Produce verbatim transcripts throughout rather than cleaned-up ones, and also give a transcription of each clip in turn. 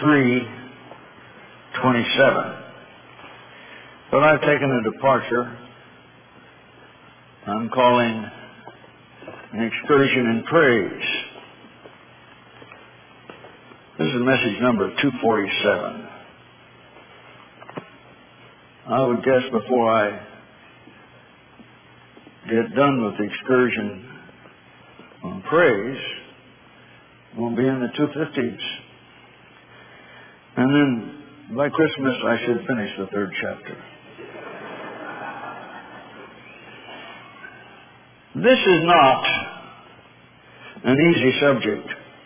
three twenty-seven. But I've taken a departure I'm calling an excursion in praise. This is message number two forty-seven. I would guess before I get done with the excursion on praise, we'll be in the two fifties. And then by Christmas I should finish the third chapter. This is not an easy subject.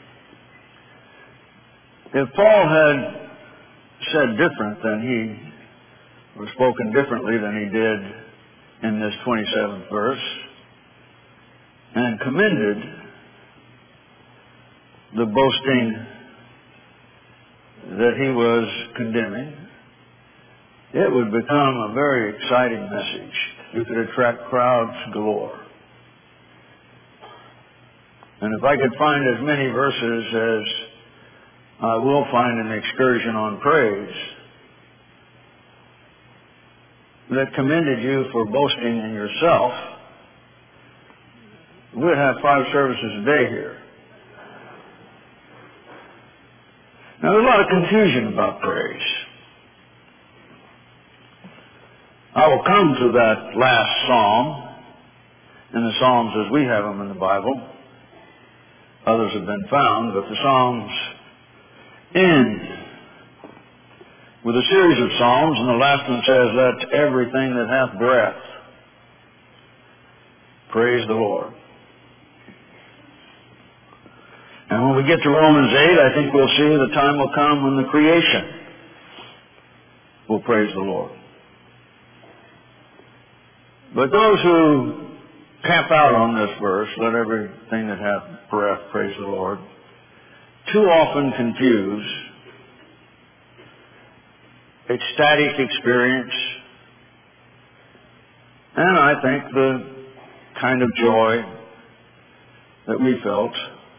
If Paul had said different than he, or spoken differently than he did in this twenty-seventh verse, and commended the boasting that he was condemning, it would become a very exciting message. You could attract crowds galore. And if I could find as many verses as I will find in the excursion on praise that commended you for boasting in yourself, we'd have five services a day here. Now, there's a lot of confusion about praise. I will come to that last psalm in the Psalms as we have them in the Bible. Others have been found, but the Psalms end with a series of Psalms, and the last one says, "Let everything that hath breath praise the Lord." And when we get to Romans eight, I think we'll see the time will come when the creation will praise the Lord. But those who camp out on this verse, "Let everything that hath breath praise the Lord," too often confuse ecstatic experience and I think the kind of joy that we felt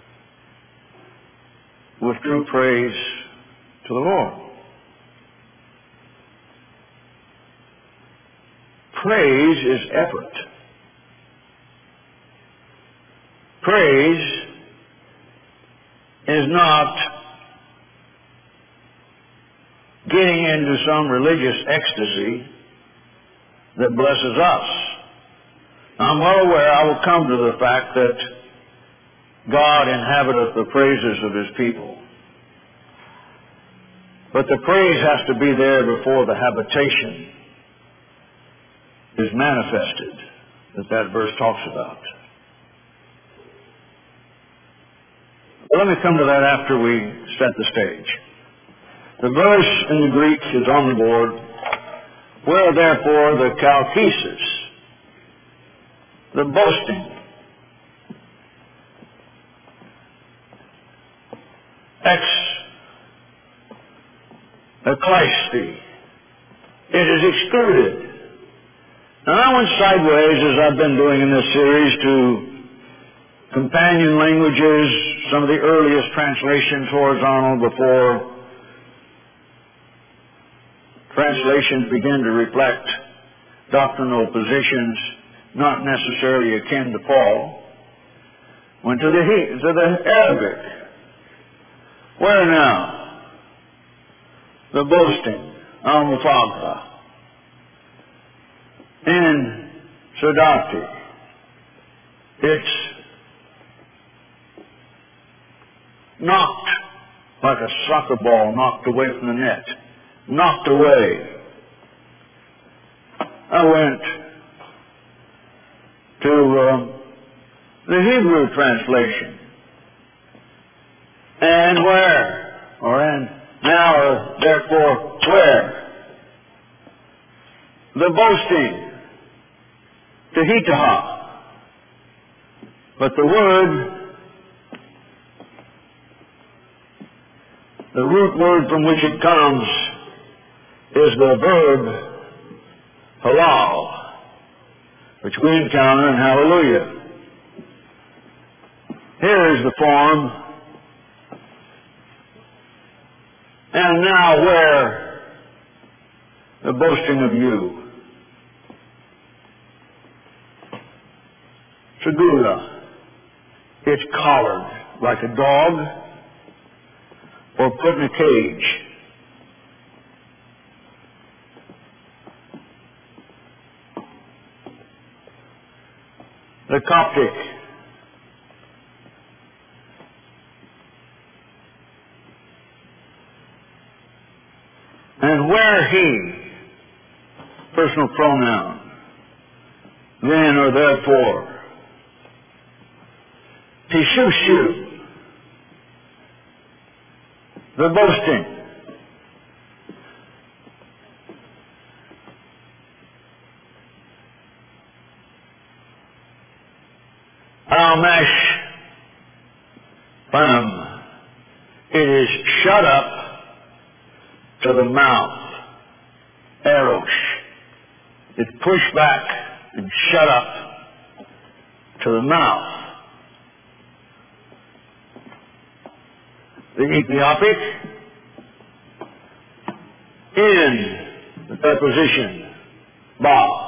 with true praise to the Lord. Praise is effort. Praise is not getting into some religious ecstasy that blesses us. I'm well aware, I will come to the fact that God inhabiteth the praises of His people. But the praise has to be there before the habitation is manifested, that that verse talks about. But let me come to that after we set the stage. The verse in the Greek is on the board. Where therefore the kalkisis, the boasting, ex ecclesi, it is excluded. Now I went sideways, as I've been doing in this series, to companion languages, some of the earliest translations horizontal before translations begin to reflect doctrinal positions not necessarily akin to Paul. Went to the, to the Arabic. Where now? The boasting, al-mufagra, in Sadati. It's knocked like a soccer ball knocked away from the net. Knocked away. I went to uh, the Hebrew translation. And where? Or and now, or therefore, where? The boasting. Tehitaha. But the word, the root word from which it comes, is the verb halal, which we encounter in hallelujah. Here is the form, And now where the boasting of you? Segula. It's collared like a dog or put in a cage. The Coptic. And where he, personal pronoun, then or therefore. Tishushu, the boasting. Almash Bam. It is shut up to the mouth. Erosh. It's pushed back and shut up to the mouth. The Ethiopic in the preposition ba.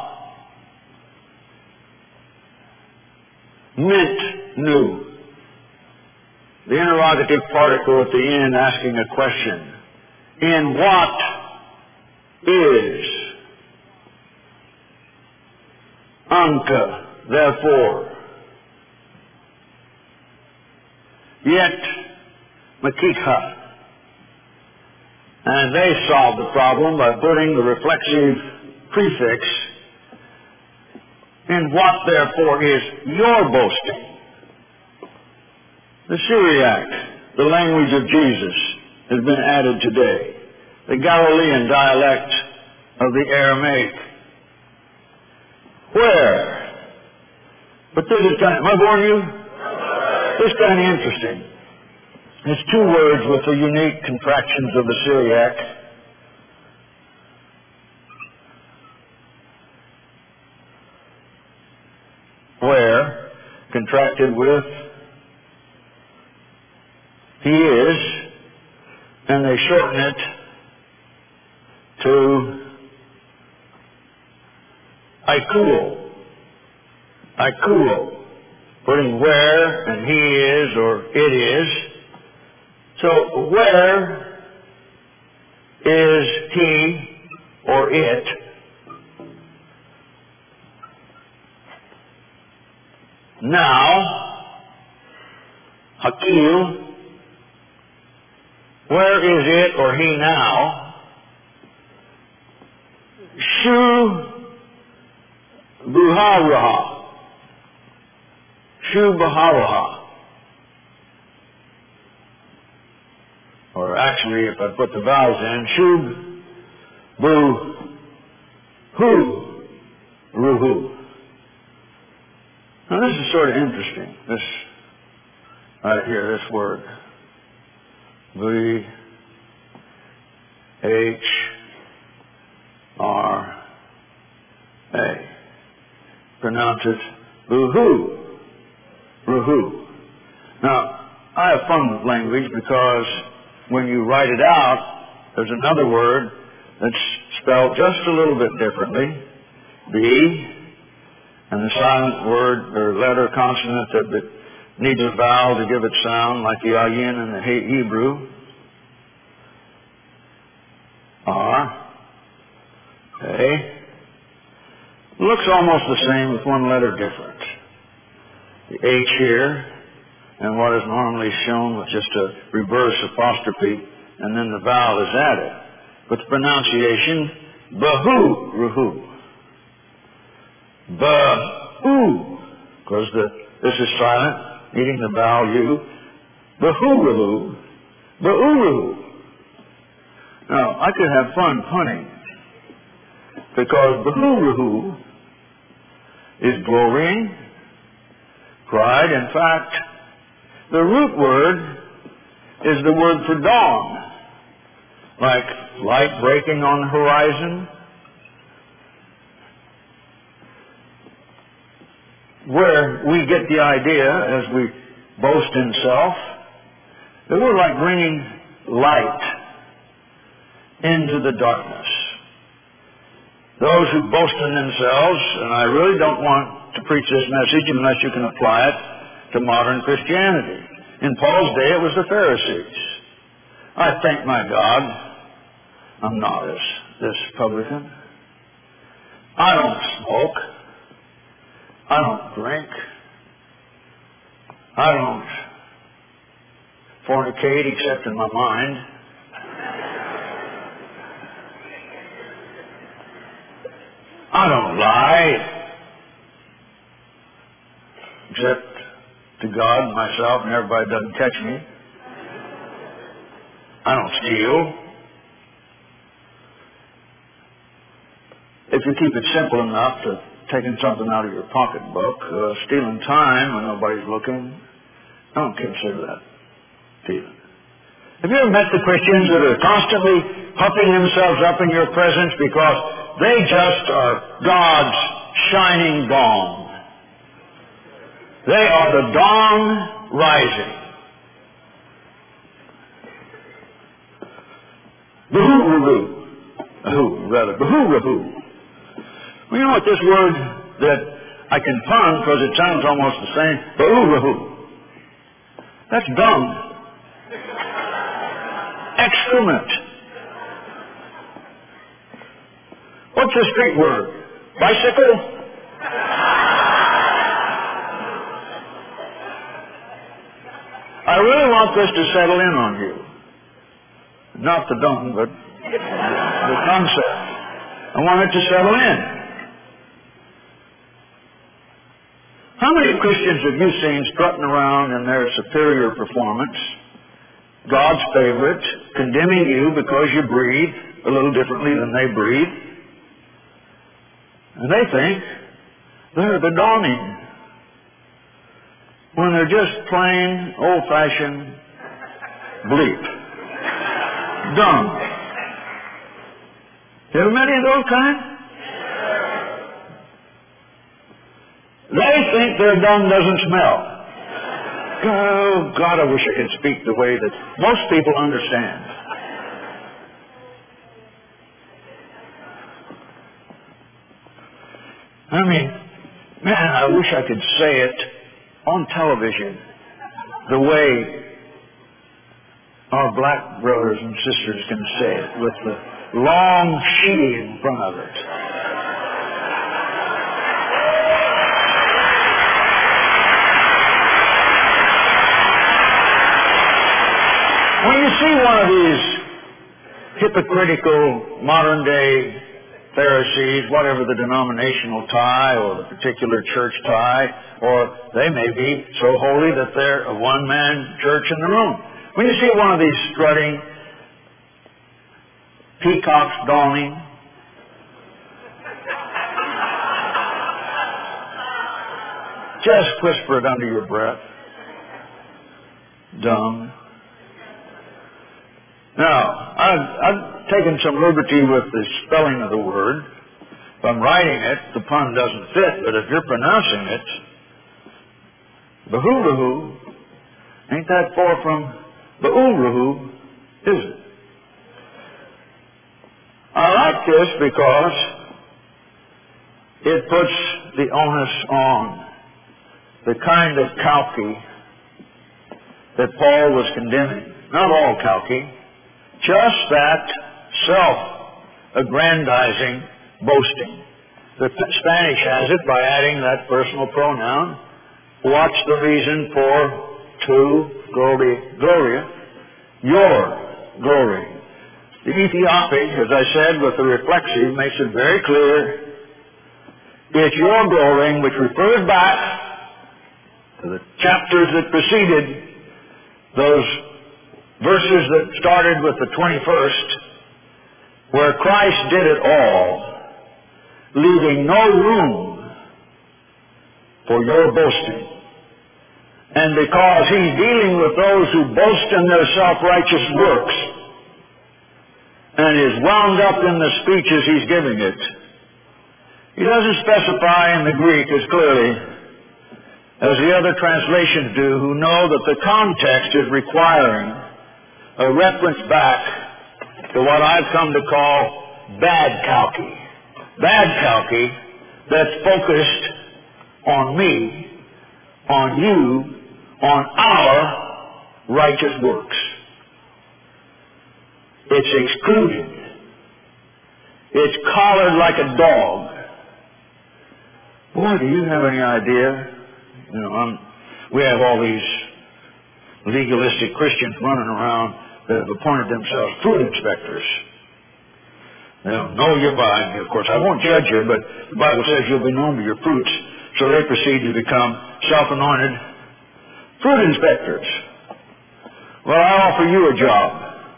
Mint new. The interrogative particle at the end asking a question. In what is Anka, therefore? Yet Makikha. And they solved the problem by putting the reflexive prefix in what therefore is your boasting. The Syriac, the language of Jesus, has been added today. The Galilean dialect of the Aramaic. Where? But this is kind of, am I boring you? This is kind of interesting. It's two words with the unique contractions of the Syriac. Where, contracted with he is, and they shorten it to Ikuo. Ikuo. Putting where and he is or it is. So where is he or it? Now, Hakil, where is it or he now? Shu Buharaha. Shu Buharaha. Or actually, if I put the vowels in, Shu Bu Hu Ruhu. Now this is sort of interesting. This right here, this word. V H R A. Pronounce it Ruhu. Ruhu. Now, I have fun with language because when you write it out, there's another word that's spelled just a little bit differently. B, and the silent word or letter consonant that needs a vowel to give it sound, like the ayin in the Hebrew. R. A. Looks almost the same with one letter different. The H here, and what is normally shown with just a reverse apostrophe, and then the vowel is added. But the pronunciation, Bahu Ruhu. Ba-oo, because the, this is silent, needing the vowel U. Ba-hoo-ruhu, ba-oo-ruhu. Now, I could have fun punning, because ba-hoo-ruhu is glorying, pride. In fact, the root word is the word for dawn, like light breaking on the horizon. Where we get the idea, as we boast in self, that we're like bringing light into the darkness. Those who boast in themselves, and I really don't want to preach this message unless you can apply it to modern Christianity. In Paul's day, it was the Pharisees. I thank my God I'm not this, this publican. I don't smoke. I don't drink. I don't fornicate except in my mind. I don't lie except to God and myself, and everybody doesn't catch me. I don't steal. If you keep it simple enough to taking something out of your pocketbook, uh, stealing time when nobody's looking, I don't consider that stealing. Have you ever met the Christians that are constantly puffing themselves up in your presence because they just are God's shining dawn? They are the dawn rising. Boo-hoo-hoo. Who, rather. Boo-hoo-hoo. Well, you know what this word that I can pun because it sounds almost the same? Boo-hoo-hoo. That's dung. Excrement. What's the street word? Bicycle? I really want this to settle in on you. Not the dung, but the concept. I want it to settle in. How many Christians have you seen strutting around in their superior performance, God's favorite, condemning you because you breathe a little differently than they breathe? And they think they're the dawning, when they're just plain, old-fashioned bleep. Dung. You ever met any of those kind? They think their dung doesn't smell. Oh, God, I wish I could speak the way that most people understand. I mean, man, I wish I could say it on television the way our black brothers and sisters can say it, with the long she in front of it. When you see one of these hypocritical modern-day Pharisees, whatever the denominational tie or the particular church tie, or they may be so holy that they're a one-man church in the room. When you see one of these strutting peacocks dawning, just whisper it under your breath. Dung. Now, I've, I've taken some liberty with the spelling of the word. If I'm writing it, the pun doesn't fit, but if you're pronouncing it, Bahoo-rahoo, ain't that far from Baul-rahoo, is it? I like this because it puts the onus on the kind of calque that Paul was condemning. Not all calque, just that self-aggrandizing boasting. The Spanish has it by adding that personal pronoun. What's the reason for tu, glory, gloria, your glory? The Ethiopic, as I said, with the reflexive, makes it very clear. It's your glorying, which refers back to the chapters that preceded those verses that started with the twenty-first, where Christ did it all, leaving no room for your boasting. And because he's dealing with those who boast in their self-righteous works, and is wound up in the speeches he's giving it, he doesn't specify in the Greek as clearly as the other translations do, who know that the context is requiring a reference back to what I've come to call bad calky. Bad calky that's focused on me, on you, on our righteous works. It's excluded. It's collared like a dog. Boy, do you have any idea? You know, I'm, we have all these legalistic Christians running around that have appointed themselves fruit inspectors. They don't know you're buying me. Of course, I won't judge you, but the Bible says you'll be known by your fruits. So they proceed to become self-anointed fruit inspectors. Well, I offer you a job.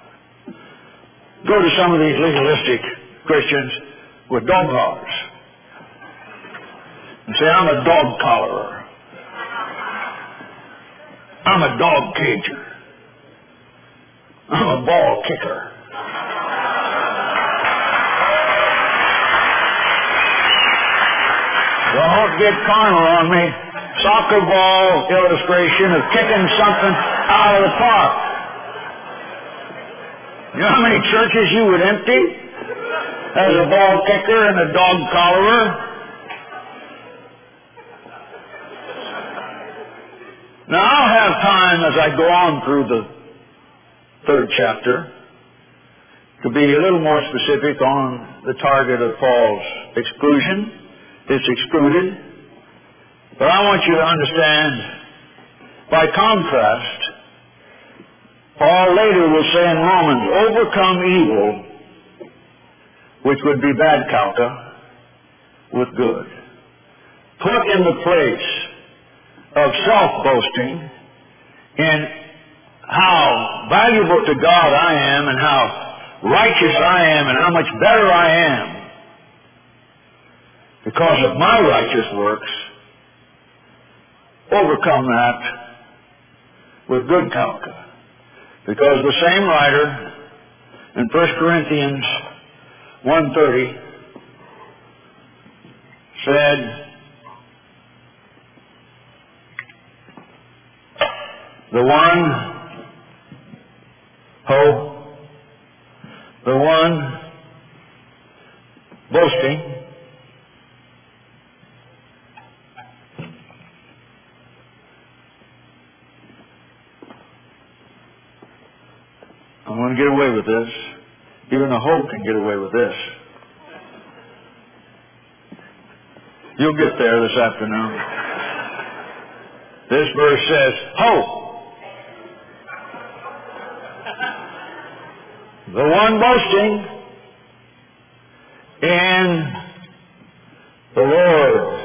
Go to some of these legalistic Christians with dog collars and say, I'm a dog collarer. I'm a dog cager. I'm a ball kicker. Don't get carnal on me. Soccer ball illustration of kicking something out of the park. You know how many churches you would empty as a ball kicker and a dog collarer? Now, I'll have time as I go on through the third chapter to be a little more specific on the target of Paul's exclusion. It's excluded. But I want you to understand, by contrast, Paul later will say in Romans, overcome evil, which would be bad calca, with good. Put in the place of self-boasting in how valuable to God I am and how righteous I am and how much better I am because of my righteous works. Overcome that with good calca. Because the same writer in First Corinthians one thirty said, the one hope, the one boasting, I'm going to get away with this. Even the hope can get away with this. You'll get there this afternoon. This verse says, hope. The one boasting in the Lord,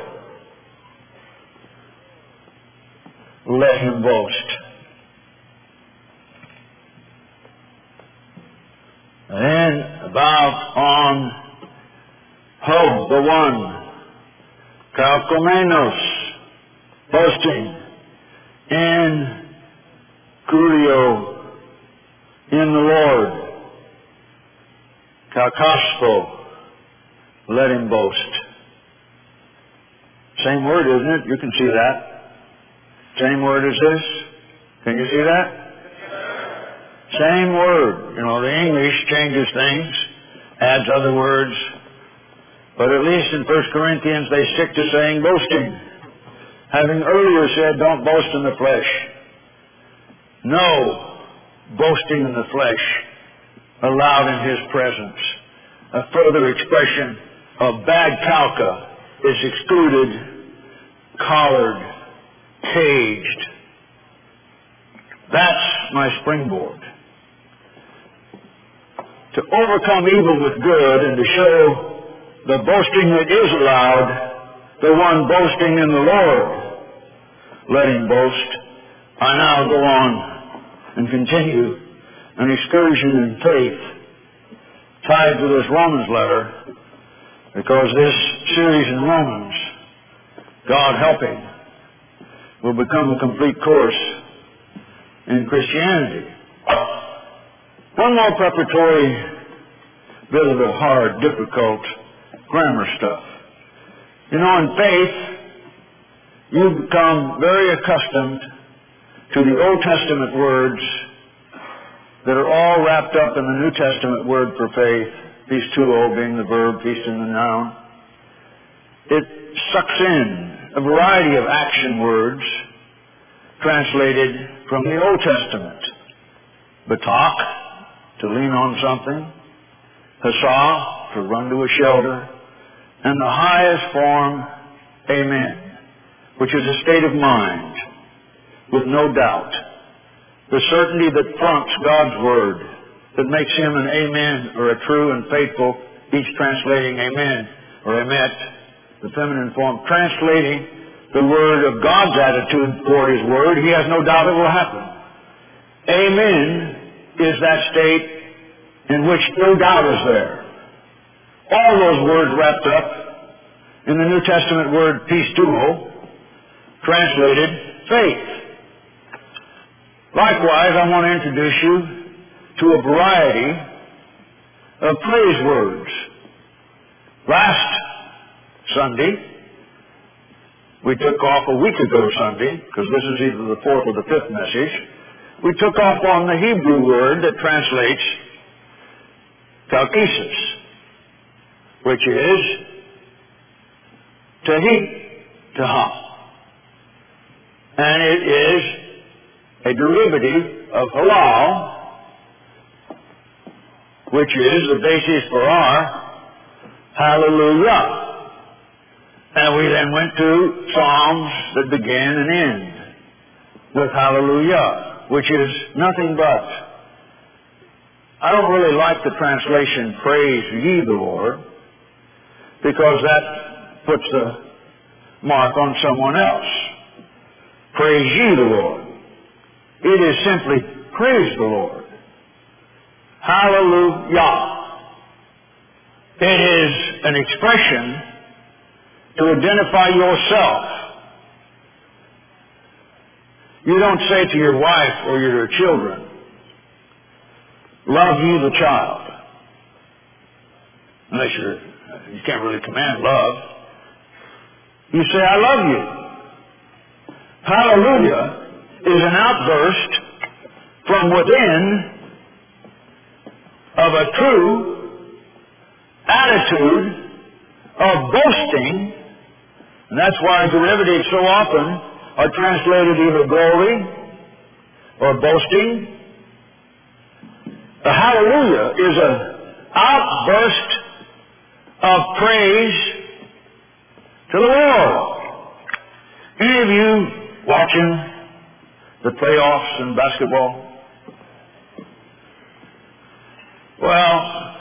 let him boast. And then about on hope, the one, kalkomenos, boasting in kurio, in the Lord. Kakaspo, let him boast. Same word, isn't it? You can see that. Same word as this. Can you see that? Same word. You know, the English changes things, adds other words. But at least in First Corinthians they stick to saying boasting. Having earlier said, don't boast in the flesh. No boasting in the flesh allowed in his presence. A further expression of bad calca is excluded, collared, caged. That's my springboard. To overcome evil with good and to show the boasting that is allowed, the one boasting in the Lord, let him boast. I now go on and continue an excursion in faith tied to this Romans letter, because this series in Romans, God helping, will become a complete course in Christianity. One more preparatory bit of the hard, difficult grammar stuff. You know, in faith, you become very accustomed to the Old Testament words that are all wrapped up in the New Testament word for faith, pisteuo being the verb, piston the noun. It sucks in a variety of action words translated from the Old Testament. Batak, to lean on something. Hasa, to run to a shelter. And the highest form, amen, which is a state of mind with no doubt. The certainty that prompts God's word, that makes him an amen or a true and faithful, each translating amen or emet, the feminine form, translating the word of God's attitude toward his word. He has no doubt it will happen. Amen is that state in which no doubt is there. All those words wrapped up in the New Testament word pisteuo, translated faith. Likewise, I want to introduce you to a variety of praise words. Last Sunday, we took off a week ago Sunday, because this is either the fourth or the fifth message, we took off on the Hebrew word that translates kalkisis, which is to heat, to hum. And it is a derivative of halal, which is the basis for our hallelujah. And we then went to Psalms that begin and end with hallelujah, which is nothing but, I don't really like the translation, praise ye the Lord, because that puts the mark on someone else. Praise ye the Lord. It is simply praise the Lord. Hallelujah. It is an expression to identify yourself. You don't say to your wife or your children, love ye the child. Unless you're, you can't really command love. You say, I love you. Hallelujah is an outburst from within of a true attitude of boasting, and that's why derivatives so often are translated either glory or boasting. The hallelujah is an outburst of praise to the world. Any of you watching the playoffs in basketball? Well,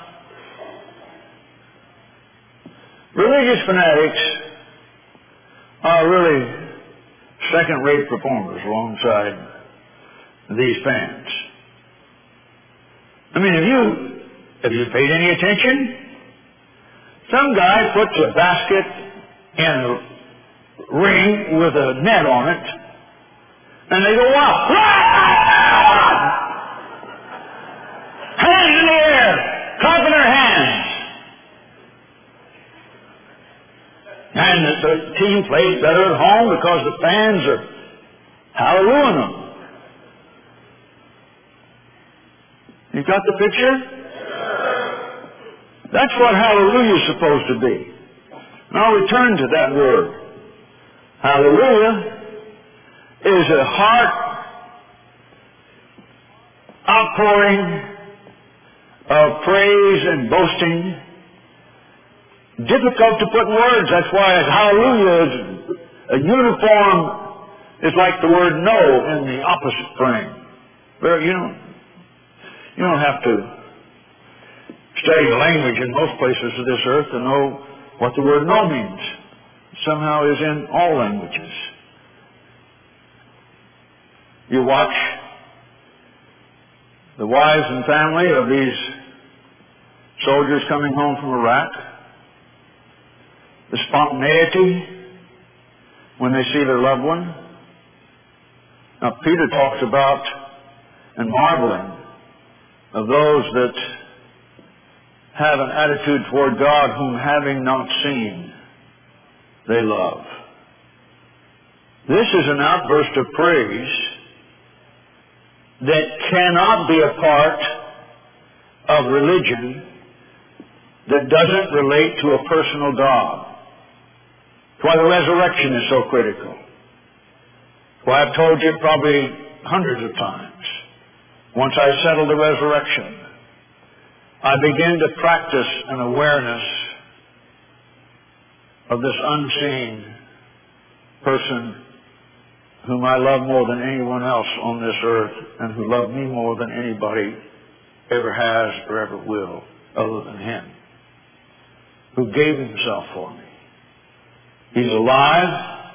religious fanatics are really second-rate performers alongside these fans. I mean, have you, have you paid any attention? Some guy puts a basket in a ring with a net on it, and they go, wow! Hands in the air! Clapping their hands! And the, the team plays better at home because the fans are hallelujahing them. You got the picture? That's what hallelujah is supposed to be. And I'll return to that word. Hallelujah is a heart outpouring of praise and boasting. Difficult to put in words. That's why hallelujah is a uniform, is like the word no in the opposite frame. Well, you don't, you don't have to study the language in most places of this earth to know what the word no means. Somehow is in all languages. You watch the wives and family of these soldiers coming home from Iraq, the spontaneity when they see their loved one. Now, Peter talks about and marveling of those that have an attitude toward God whom having not seen, they love. This is an outburst of praise that cannot be a part of religion that doesn't relate to a personal God. That's why the resurrection is so critical. That's why I've told you probably hundreds of times. Once I settle the resurrection, I begin to practice an awareness of this unseen person whom I love more than anyone else on this earth and who loved me more than anybody ever has or ever will other than Him, who gave Himself for me. He's alive,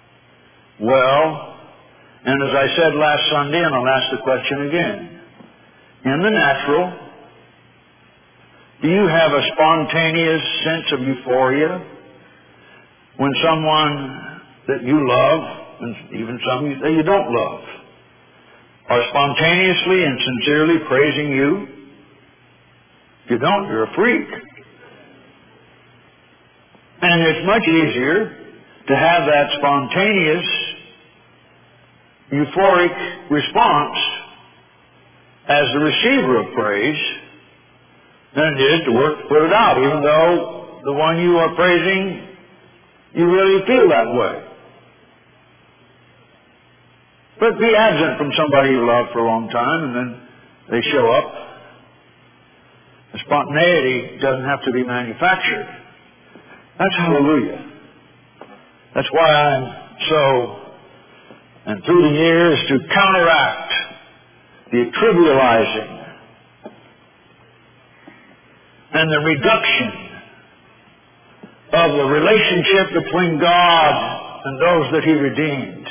well, and as I said last Sunday, and I'll ask the question again, in the natural, do you have a spontaneous sense of euphoria when someone that you love, and even some that you don't love, are spontaneously and sincerely praising you? If you don't, you're a freak. And it's much easier to have that spontaneous, euphoric response as the receiver of praise than it is to work to put it out, even though the one you are praising, you really feel that way. But be absent from somebody you love for a long time, and then they show up. The spontaneity doesn't have to be manufactured. That's hallelujah. That's why I'm so, and through the years, to counteract the trivializing and the reduction of the relationship between God and those that He redeemed.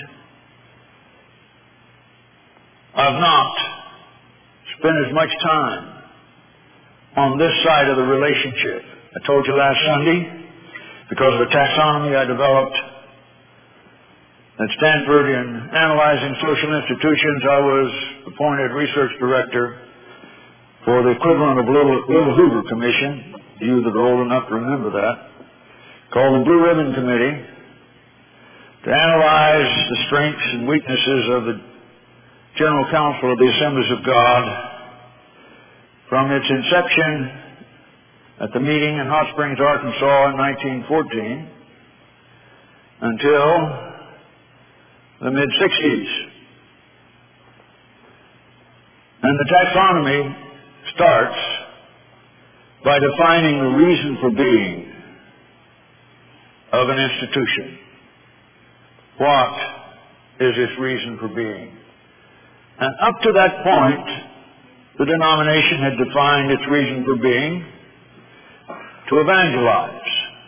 I've not spent as much time on this side of the relationship. I told you last Sunday, because of the taxonomy I developed at Stanford in analyzing social institutions, I was appointed research director for the equivalent of Little, Little Hoover Commission, you that are old enough to remember that, called the Blue Ribbon Committee, to analyze the strengths and weaknesses of the General Council of the Assemblies of God from its inception at the meeting in Hot Springs, Arkansas in nineteen fourteen until the mid-sixties. And the taxonomy starts by defining the reason for being of an institution. What is its reason for being? And up to that point, the denomination had defined its reason for being to evangelize.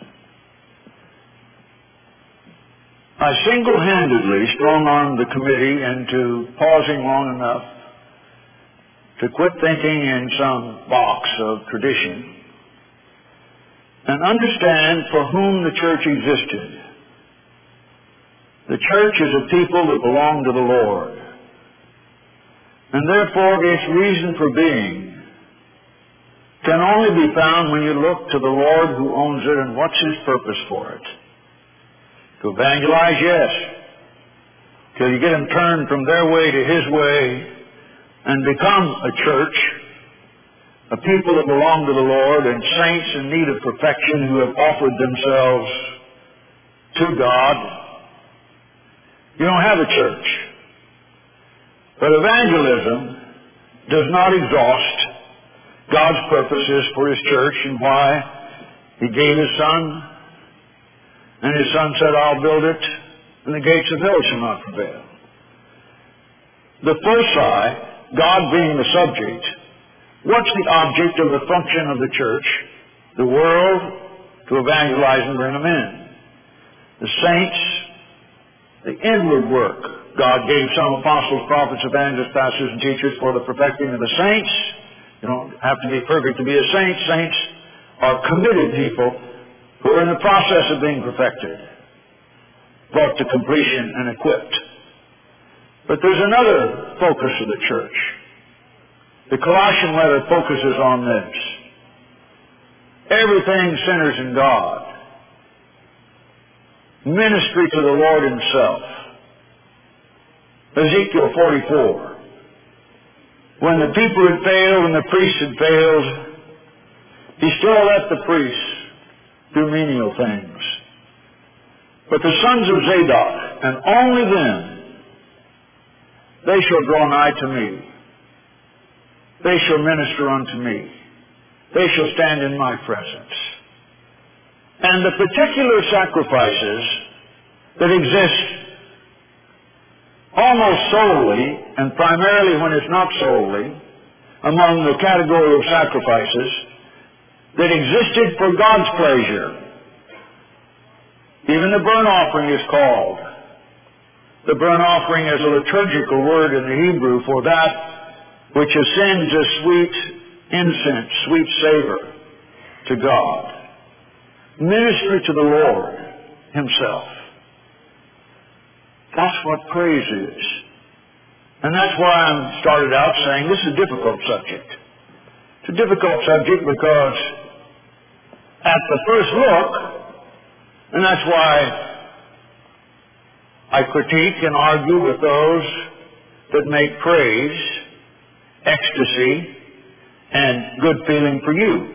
I single-handedly strong-armed the committee into pausing long enough to quit thinking in some box of tradition and understand for whom the church existed. The church is a people that belong to the Lord. And therefore, its reason for being can only be found when you look to the Lord who owns it and what's His purpose for it. To evangelize, yes, till you get them turned from their way to His way and become a church, a people that belong to the Lord and saints in need of perfection who have offered themselves to God. You don't have a church. But evangelism does not exhaust God's purposes for His church and why He gave His Son. And His Son said, I'll build it, and the gates of hell shall not prevail. The foci, God being the subject, what's the object of the function of the church? The world, to evangelize and bring them in. The saints, the inward work. God gave some apostles, prophets, evangelists, pastors, and teachers for the perfecting of the saints. You don't have to be perfect to be a saint. Saints are committed people who are in the process of being perfected, brought to completion and equipped. But there's another focus of the church. The Colossian letter focuses on this. Everything centers in God. Ministry to the Lord Himself. Ezekiel forty-four. when the people had failed and the priests had failed, he still let the priests do menial things. But the sons of Zadok, and only them, they shall draw nigh to me. They shall minister unto me. They shall stand in my presence. And the particular sacrifices that exist almost solely, and primarily when it's not solely, among the category of sacrifices that existed for God's pleasure. Even the burnt offering is called. The burnt offering is a liturgical word in the Hebrew for that which ascends a sweet incense, sweet savor to God. Ministry to the Lord Himself. That's what praise is. And that's why I started out saying this is a difficult subject. It's a difficult subject because at the first look, and that's why I critique and argue with those that make praise, ecstasy, and good feeling for you.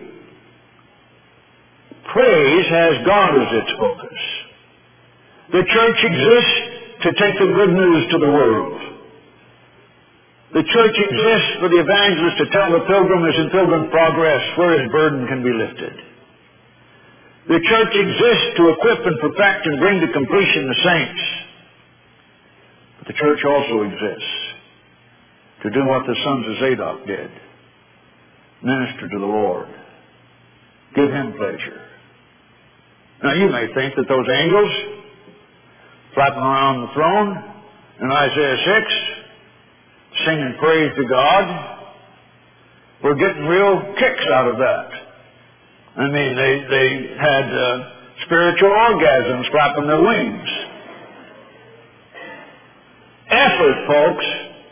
Praise has God as its focus. The church exists to take the good news to the world. The church exists for the evangelist to tell the pilgrim is in pilgrim progress where his burden can be lifted. The church exists to equip and perfect and bring to completion the saints. But the church also exists to do what the sons of Zadok did. Minister to the Lord. Give Him pleasure. Now you may think that those angels flapping around the throne in Isaiah six, singing praise to God, were getting real kicks out of that. I mean, they, they had uh, spiritual orgasms flapping their wings. Effort, folks.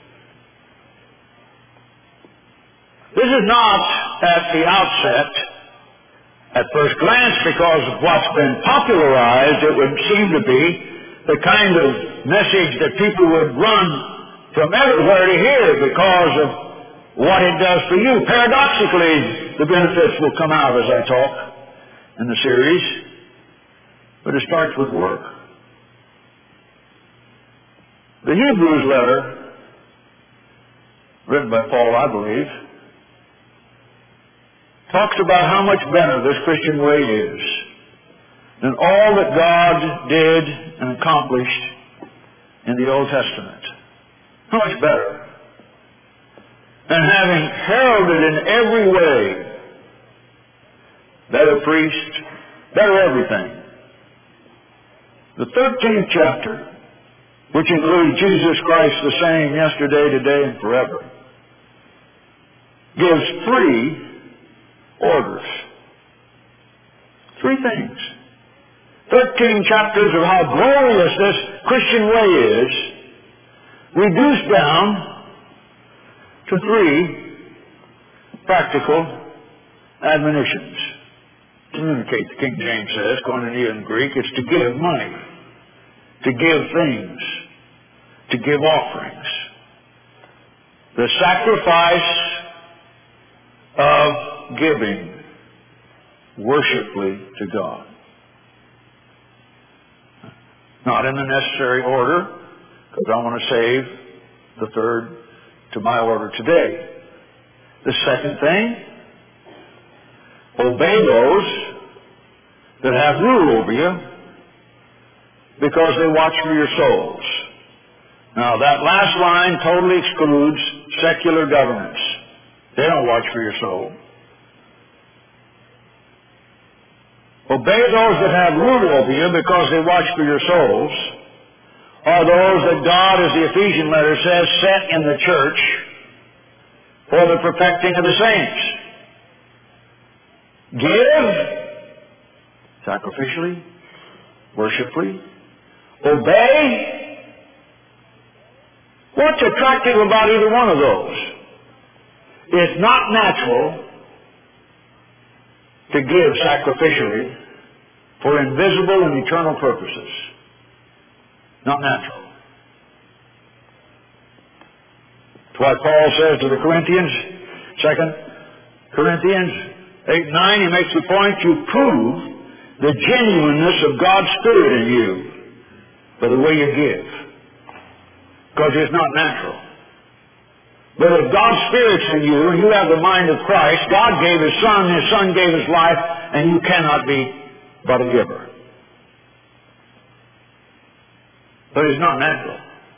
This is not at the outset, at first glance, because of what's been popularized, it would seem to be the kind of message that people would run from everywhere to hear because of what it does for you. Paradoxically, the benefits will come out as I talk in the series, but it starts with work. The Hebrews letter, written by Paul, I believe, talks about how much better this Christian way is than all that God did and accomplished in the Old Testament. How much better. And having heralded in every way, better priest, better everything. The thirteenth chapter, which includes Jesus Christ the same yesterday, today, and forever, gives three orders. Three things. Thirteen chapters of how glorious this Christian way is, reduced down to three practical admonitions. Communicate, the King James says, koinonia in Greek, it's to give money, to give things, to give offerings. The sacrifice of giving worshipfully to God. Not in the necessary order, because I want to save the third to my order today. The second thing, obey those that have rule over you because they watch for your souls. Now that last line totally excludes secular governments. They don't watch for your soul. Obey those that have rule over you because they watch for your souls, are those that God, as the Ephesian letter says, set in the church for the perfecting of the saints. Give, sacrificially, worshipfully. Obey. What's attractive about either one of those? It's not natural to give sacrificially for invisible and eternal purposes. Not natural. That's why Paul says to the Corinthians, Second Corinthians eight nine, he makes the point, you prove the genuineness of God's Spirit in you by the way you give. Because it's not natural. But if God's Spirit's in you and you have the mind of Christ, God gave His Son, His Son gave His life, and you cannot be but a giver. But it's not natural.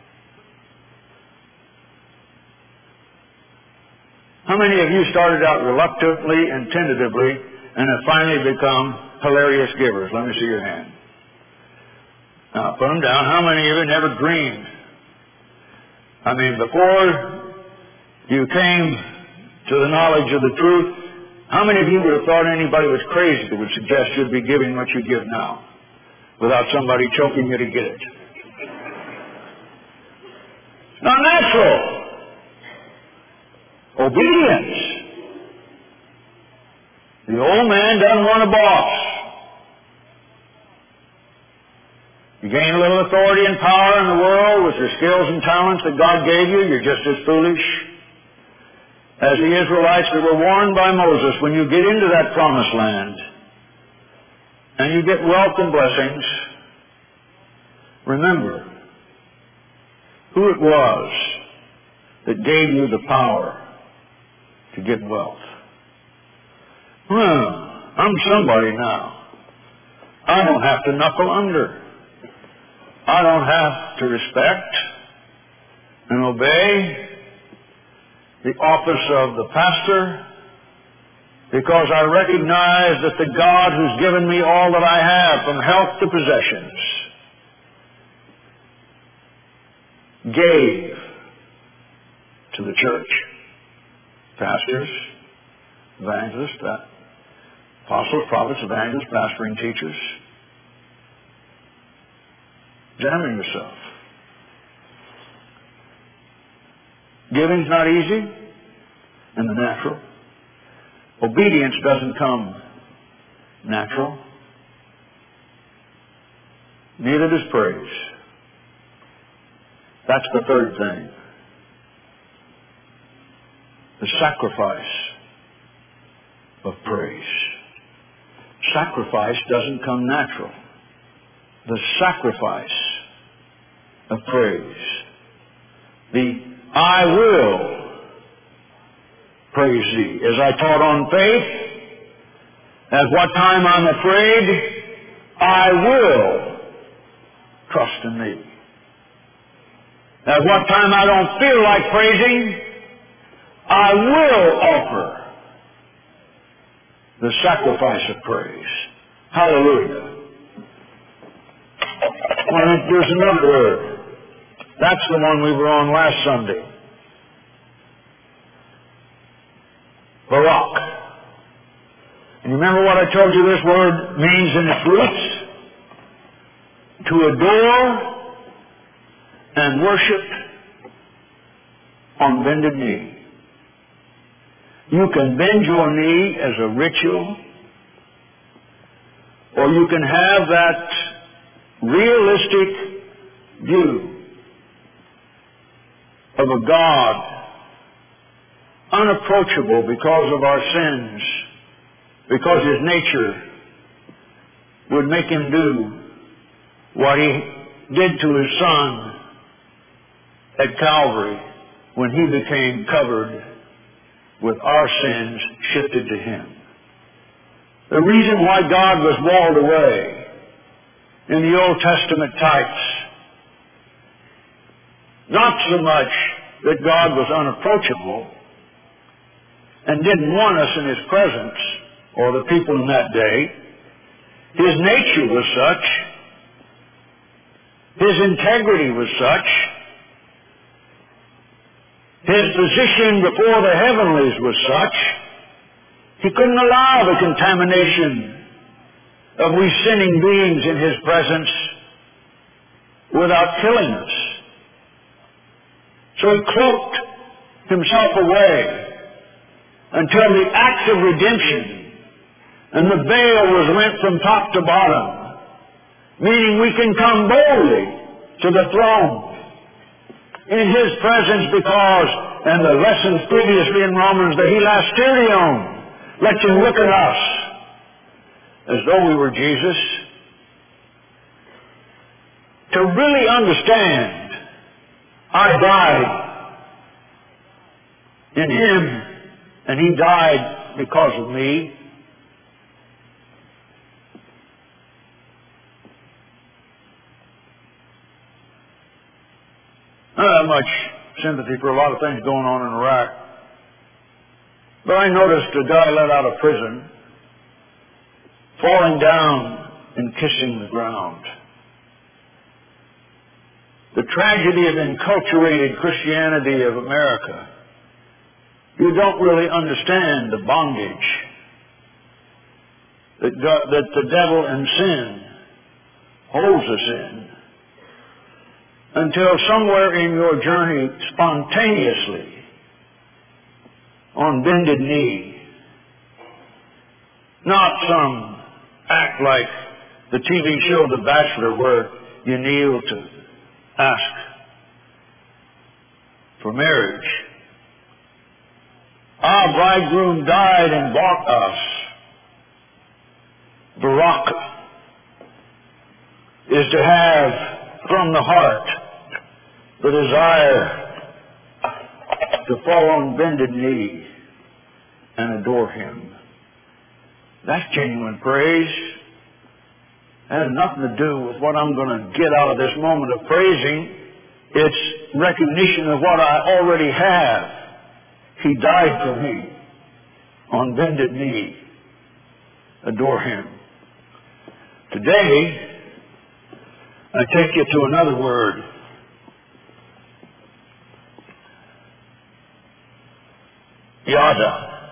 How many of you started out reluctantly and tentatively and have finally become hilarious givers? Let me see your hand. Now, put them down. How many of you never dreamed? I mean, before you came to the knowledge of the truth, how many of you would have thought anybody was crazy that would suggest you'd be giving what you give now without somebody choking you to get it? It's not natural. Obedience. The old man doesn't want a boss. You gain a little authority and power in the world with your skills and talents that God gave you, you're just as foolish as the Israelites that were warned by Moses. When you get into that promised land and you get wealth and blessings, remember who it was that gave you the power to get wealth. Well, I'm somebody now. I don't have to knuckle under. I don't have to respect and obey the office of the pastor because I recognize that the God who's given me all that I have, from health to possessions, gave to the church. Pastors, evangelists, apostles, prophets, evangelists, pastoring teachers. Examine yourself. Giving's not easy in the natural. Obedience doesn't come natural. Neither does praise. That's the third thing. The sacrifice of praise. Sacrifice doesn't come natural. The sacrifice of praise. The I will praise thee. As I taught on faith, at what time I'm afraid, I will trust in thee. At what time I don't feel like praising, I will offer the sacrifice of praise. Hallelujah. Well, there's another word. That's the one we were on last Sunday. Barak. And you remember what I told you this word means in its roots? To adore and worship on bended knee. You can bend your knee as a ritual, or you can have that realistic view of a God unapproachable because of our sins, because His nature would make Him do what He did to His Son at Calvary when He became covered with our sins shifted to Him. The reason why God was walled away in the Old Testament types, not so much that God was unapproachable and didn't want us in His presence, or the people in that day. His nature was such, His integrity was such, His position before the heavenlies was such, He couldn't allow the contamination of we sinning beings in His presence without killing us. So He cloaked Himself away until the act of redemption and the veil was rent from top to bottom, meaning we can come boldly to the throne in His presence because, and the lessons previously in Romans, the hilasterion, let you look at us as though we were Jesus. To really understand, I died in Him, and He died because of me. I don't have much sympathy for a lot of things going on in Iraq. But I noticed a guy let out of prison, falling down and kissing the ground. The tragedy of enculturated Christianity of America. You don't really understand the bondage that, God, that the devil and sin holds us in, until somewhere in your journey, spontaneously, on bended knee, not some act like the T V show The Bachelor, where you kneel to ask for marriage. Our bridegroom died and bought us. Baraka is to have from the heart the desire to fall on bended knee and adore Him. That's genuine praise. It has nothing to do with what I'm going to get out of this moment of praising. It's recognition of what I already have. He died for me on bended knee. Adore Him. Today, I take you to another word. Yada.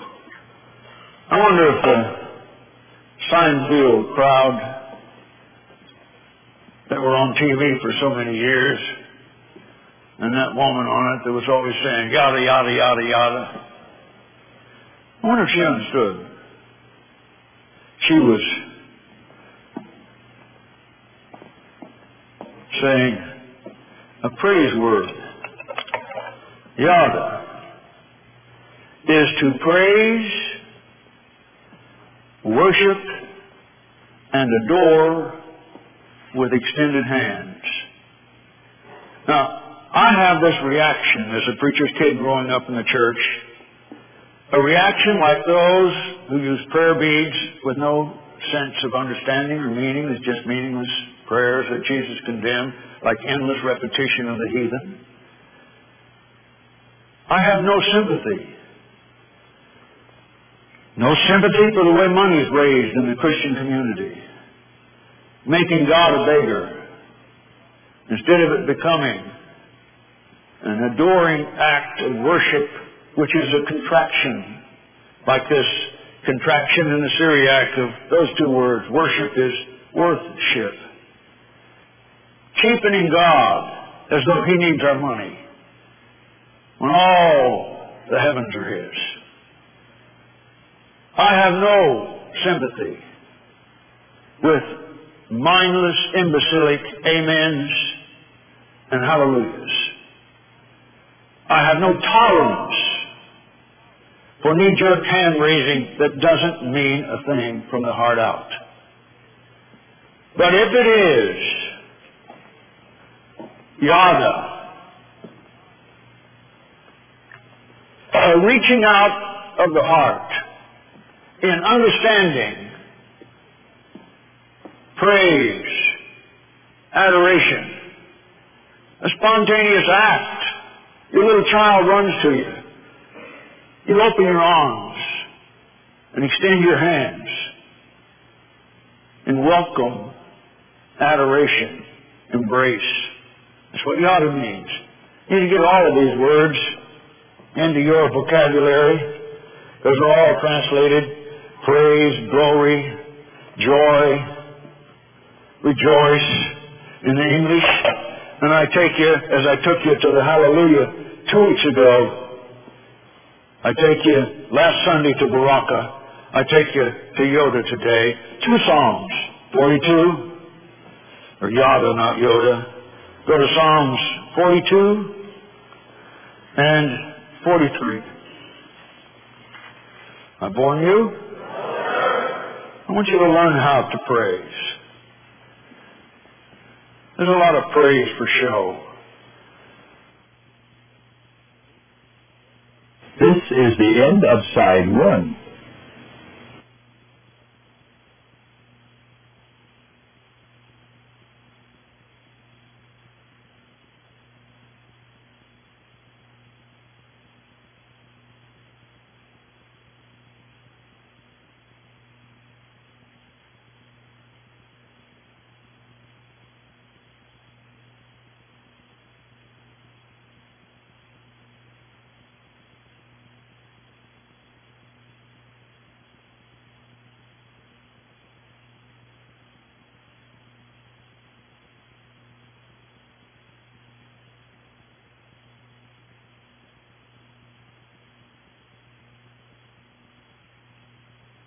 I wonder if the Seinfeld crowd that were on T V for so many years, and that woman on it that was always saying yada, yada, yada, yada, I wonder if she understood. She was saying a praise word. Yada is to praise, worship, and adore with extended hands. Now, I have this reaction as a preacher's kid growing up in the church, a reaction like those who use prayer beads with no sense of understanding or meaning. It's just meaningless prayers that Jesus condemned, like endless repetition of the heathen. I have no sympathy. No sympathy for the way money is raised in the Christian community, making God a beggar, instead of it becoming an adoring act of worship, which is a contraction, like this contraction in the Syriac of those two words. Worship is worthship. Cheapening God as though He needs our money, when all the heavens are His. I have no sympathy with mindless, imbecilic amens and hallelujahs. I have no tolerance for knee-jerk hand-raising that doesn't mean a thing from the heart out. But if it is yada, a reaching out of the heart in understanding, praise, adoration, a spontaneous act. Your little child runs to you. You open your arms and extend your hands in welcome, adoration, embrace. That's what yada means. You need to get all of these words into your vocabulary, because they're all translated praise, glory, joy, rejoice in the English. And I take you, as I took you to the hallelujah two weeks ago, I take you last Sunday to Baraka, I take you to Yoda today. Two Psalms, forty-two, or Yada, not Yoda, Go to Psalms forty-two and forty-three. I born you? I want you to learn how to praise. There's a lot of praise for show. This is the end of side one.